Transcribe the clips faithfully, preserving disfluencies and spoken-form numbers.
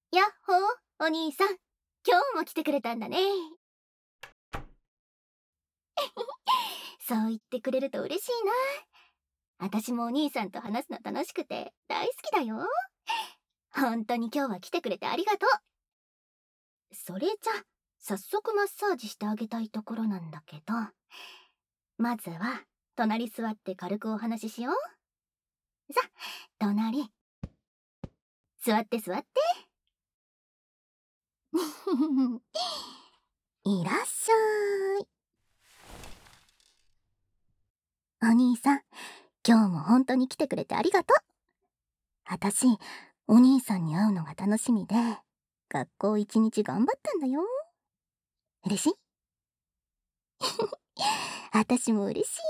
やっほー、お兄さん。今日も来てくれたんだね。そう言ってくれると嬉しいな。私もお兄さんと話すの楽しくて大好きだよ。本当に今日は来てくれてありがとう。それじゃ、早速マッサージしてあげたいところなんだけど、まずは隣座って軽くお話ししよう。さ、隣。座って座って。いらっしゃい。お兄さん、今日も本当に来てくれてありがとう。私、お兄さんに会うのが楽しみで、学校一日頑張ったんだよ。嬉しい？私も嬉しい。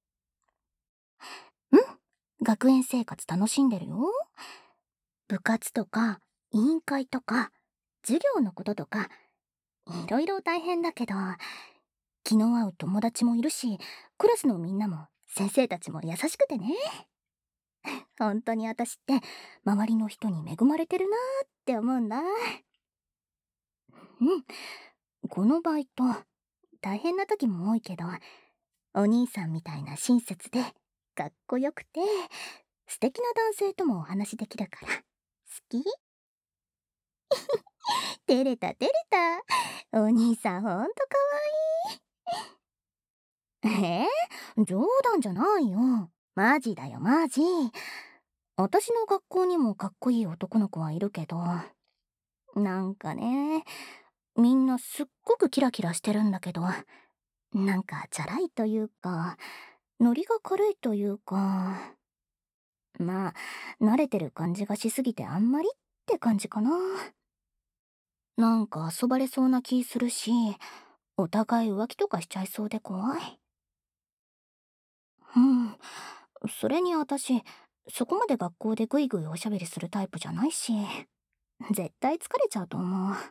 うん、学園生活楽しんでるよ。部活とか、委員会とか、授業のこととか、いろいろ大変だけど、気の合う友達もいるし、クラスのみんなも先生たちも優しくてね。本当に私って周りの人に恵まれてるなーって思うんだ。うん、このバイト大変な時も多いけど、お兄さんみたいな親切でかっこよくて素敵な男性ともお話できるから好き。照れた照れた、お兄さんほんとかわいい。えー、冗談じゃないよ、マジだよマジ。私の学校にもかっこいい男の子はいるけど、なんかね、みんなすっごくキラキラしてるんだけど、なんかチャラいというか、ノリが軽いというか、まあ、慣れてる感じがしすぎてあんまりって感じかな。なんか遊ばれそうな気するし、お互い浮気とかしちゃいそうで怖い。うん。それに私、そこまで学校でグイグイおしゃべりするタイプじゃないし、絶対疲れちゃうと思う。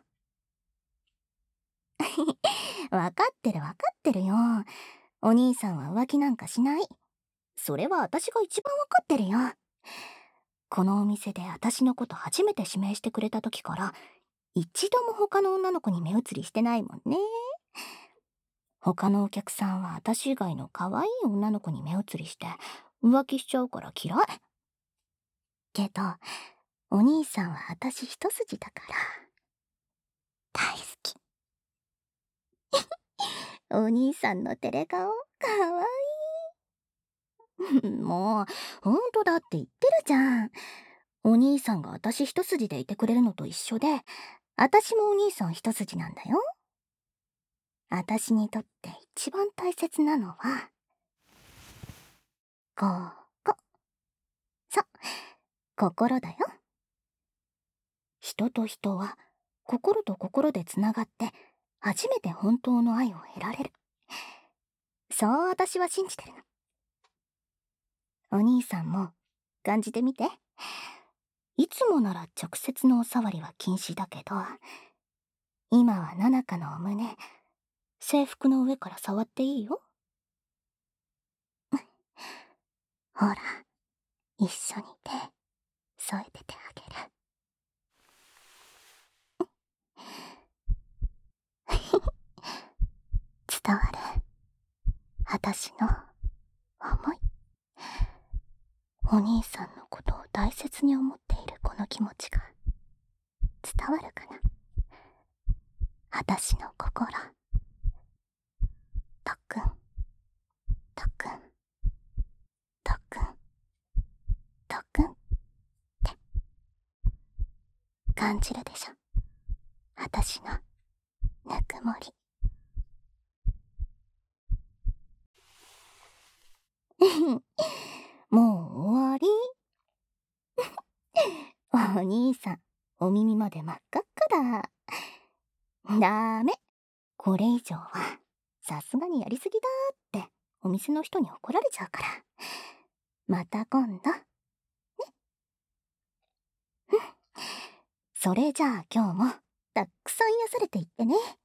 わかってるわかってるよ。お兄さんは浮気なんかしない。それは私が一番わかってるよ。このお店で私のこと初めて指名してくれた時から、一度も他の女の子に目移りしてないもんね。他のお客さんは私以外の可愛い女の子に目移りして浮気しちゃうから嫌い。けど、お兄さんは私一筋だから大好き。お兄さんの照れ顔、かわいい。もう、ほんとだって言ってるじゃん。お兄さんが私一筋でいてくれるのと一緒で、私もお兄さん一筋なんだよ。私にとって一番大切なのは、ここ。そう、心だよ。人と人は心と心でつながって初めて本当の愛を得られる。そう私は信じてるの。お兄さんも感じてみて。いつもなら直接のお触りは禁止だけど、今はナナカのお胸、制服の上から触っていいよ。ほら、一緒に手添えててあげる。伝わる、私の思い。お兄さんのことを大切に思っているこの気持ちが伝わるかな。私の心。とっくん、とっくん、とっくん、とっくんって感じるでしょ。私のぬくもり。もう終わり。お兄さん、お耳まで真っ赤っかだ。ダメ。これ以上は、さすがにやりすぎだーって、お店の人に怒られちゃうから。また今度。ね。それじゃあ今日も、たっくさん癒されていってね。